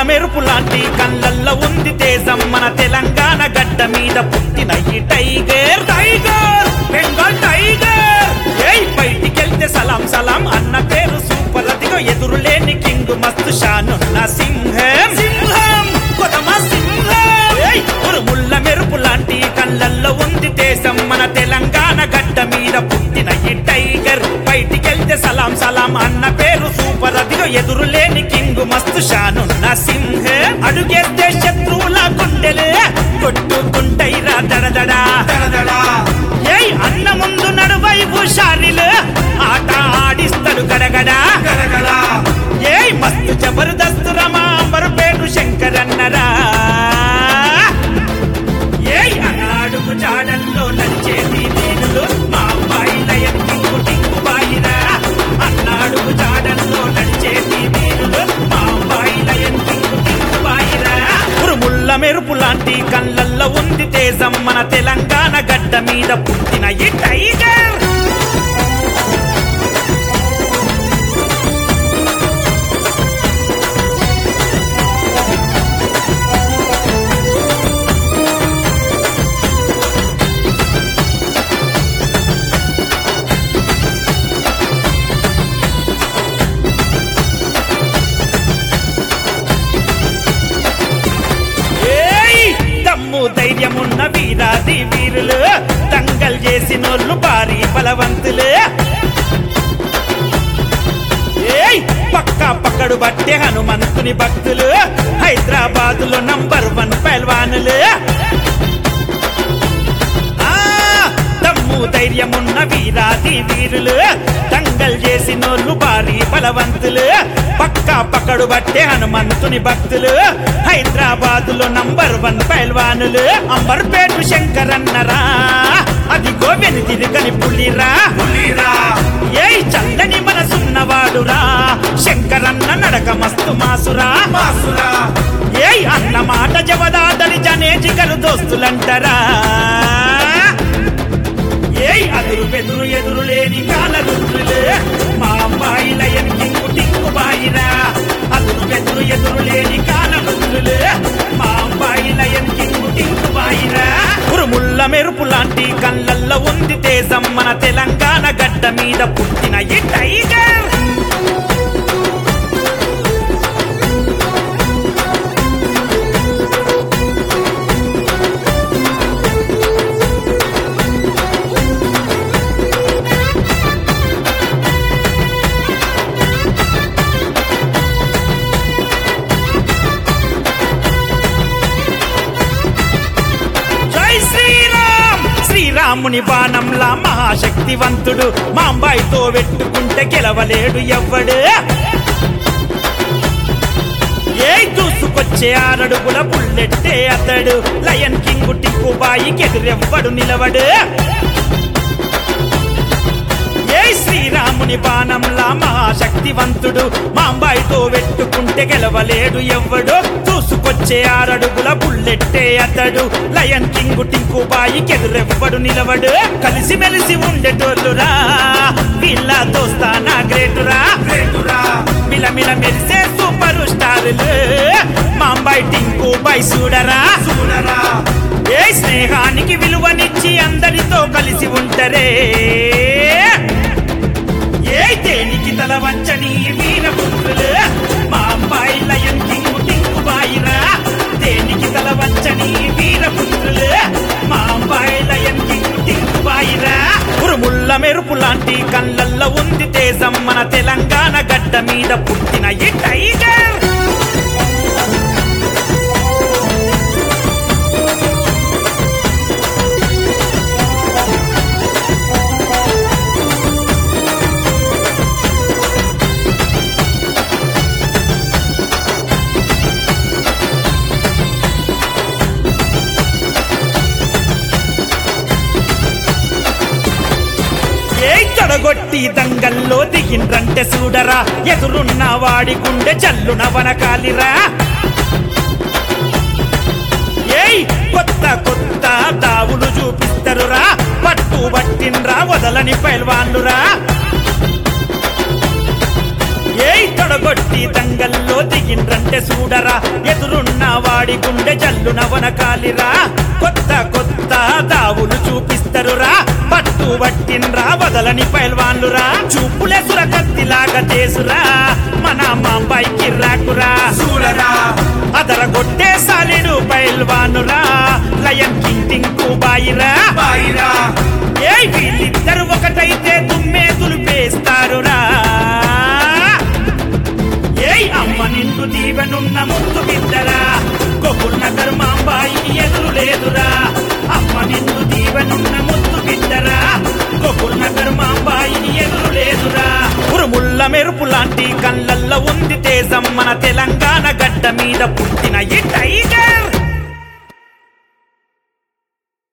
మెరుపు లాంటి కళ్ళల్లో ఉంది తేజం మన తెలంగాణ గడ్డ మీద పుట్టిన ఈ టైగర్ టైగర్ బెంగాల్ టైగర్ ఏయ్ బయటికెళ్తే సలాం సలాం అన్న పేరు సూపర్ అదిగో ఎదురులేని కింగ్ మస్తు షానున్న సింహం సింహం కొదమ సింహం ఏయ్ ఉరుముల్ల మెరుపు లాంటి కళ్ళల్లో ఉంది తేజం మన తెలంగాణ గడ్డ మీద పుట్టిన ఈ టైగర్ బయటికెళ్తే సలాం సలాం అన్న పేరు సూపర్ అదిగో ఎదురులేని కింగ్ మస్తు షానున్న సింహం అడుగేస్తే శత్రువుల గుండెలే కొట్టుకుంటైరా దడదడా దడదడా ఏయ్ అన్న ముందు నడువై హుషారిలు ఆట ఆడిస్తాడు గడగడా గడగడా ఏయ్ మస్తు జబర్దస్త్ రమా అంబరుపేటు శంకరన్నరా ఏయ్ అన్నాడుకు జాడల్లో నడిచేది నీళ్ళు మా అబ్బాయిల ఎత్తింగు టింగు బాయిరా అన్నాడుకు జాడల్లో నడిచేది నీళ్ళు మా అబ్బాయిల ఎత్తింగు టింగు బాయిరా ఉరుముల్ల మెరుపు లాంటి కళ్ళల్లో ఉంది తేజం మన తెలంగాణ గడ్డ మీద పుట్టిన ఈ టైగర్ ధైర్యమున్న వీరాది వీరులు దంగల్ చేసినోళ్ళు భారీ బలవంతులు ఏయ్ పక్కా పక్కడు బట్టే హనుమంతుని భక్తులు హైదరాబాదులో నంబర్ 1 పైల్వానులు ధైర్యమున్న వీరాది వీరులు దంగల్ చేసినోళ్ళు భారీ బలవంతులు పక్కా పక్కడు బట్టే హనుమంతుని భక్తులు హైదరాబాదులో నంబర్ 1 పైల్వానులు అంబర్పేటు శంకరన్నరా అదిగో వెనుతిరుగని పులిరా పులిరా ఏయ్ చల్లని మనసున్నవాడురా శంకరన్న నడక మస్తు మాసురా మాసురా ఏయ్ అన్న మాట జవదాదరి జనేజిగలు దోస్తులంటరా ఏయ్ అదురు బెదురు ఎదురు లేని కాలరుద్రులే మా అమ్మాయిల ఎన్కింగు టింగు బాయిరా అదురు బెదురు ఎదురు లేని కాలరుద్రులే మా అమ్మాయిల ఎన్కింగు టింగు బాయిరా ఉరుముల్ల మెరుపు లాంటి కళ్ళల్లో ఉంది తేజం మన తెలంగాణ గడ్డ మీద పుట్టిన ఈ టైగర్ రాముని బాణంలా మహాశక్తివంతుడు మాంబాయితో వెట్టుకుంటే గెలవలేడు ఎవ్వడు ఏయ్ దూసుకొచ్చే 6 అడుగుల బుల్లెట్టే అతడు లయన్ కింగ్ టింకు బాయికి ఎదురెవ్వడు నిలవడు ఏయ్ శ్రీరాముని బాణంలా మహాశక్తివంతుడు మాంబాయితో వెట్టుకుంటే గెలవలేడు ఎవ్వడు దూసుకొచ్చే 6 అడుగుల బుల్లెట్టే అతడు లయన్ కింగ్ టింకు బాయికి ఎదురెవ్వడు నిలవడు కలిసి మెలిసి ఉండేటోళ్ళురా వీళ్ళ దోస్తానా గ్రేటురా గ్రేటురా మిలమిల మెరిసే సూపర్ స్టారులు మాంబాయి టింకు బాయ్ చూడరా చూడరా ఏ స్నేహానికి విలువనిచ్చి అందరితో కలిసి ఉంటరే ఏ దేనికి తల వంచని వీరపుత్రులు మా అమ్మాయి లయన్ కింగ్ టింగు బాయిరా దేనికి తల వంచని వీరపుత్రులు మా అమ్మాయి లయన్ కింగ్ టింగు బాయిరా ఉరుముల్ల మెరుపు లాంటి కళ్ళల్లో ఉంది తేజం మన తెలంగాణ గడ్డ మీద పుట్టిన ఈ టైగర్ తొడగొట్టి దంగల్లో దిగిండ్రంటే చూడరా ఎదురున్న వాడి గుండె జల్లున వనకాలిరా ఏయ్ కొత్త కొత్త దావులు చూపిస్తరురా పట్టు పట్టిండ్రా వదలని పైల్వాన్లురా ఏయ్ తొడగొట్టి కొట్టి దంగల్లో దిగిండ్రంటే చూడరా ఎదురున్న వాడి గుండె జల్లున వనకాలిరా కొత్త కొత్త దావులు చూపిస్తరురా పట్టు పట్టిన్రా వదలని పైల్వాన్లురా చూపులే సురకత్తిలాగా చేసురా మన మాంబాయికి రాకురా చూడరా అదర కొట్టే సాలిడు పైల్వానురా లయన్ కింగ్ టింకు బాయిరా బాయిరా ఏయ్ వీళ్ళిద్దరు ఒకటైతే దుమ్మే దులిపేస్తారురా ఏయ్ అమ్మ నిండు దీవెనున్న ముద్దు బిడ్డరా గోకుల్ నగర్ మాంబాయికి ఎదురు లేదురా అమ్మ నిండు దీవెనున్న ముద్దు బిడ్డరా గోకుల్ నగర్ మాంబాయికి ఎదురు లేదురా ఉరుముల్ల మెరుపు లాంటి కళ్ళల్లో ఉంది తేజం మన తెలంగాణ గడ్డ మీద పుట్టిన ఈ టైగర్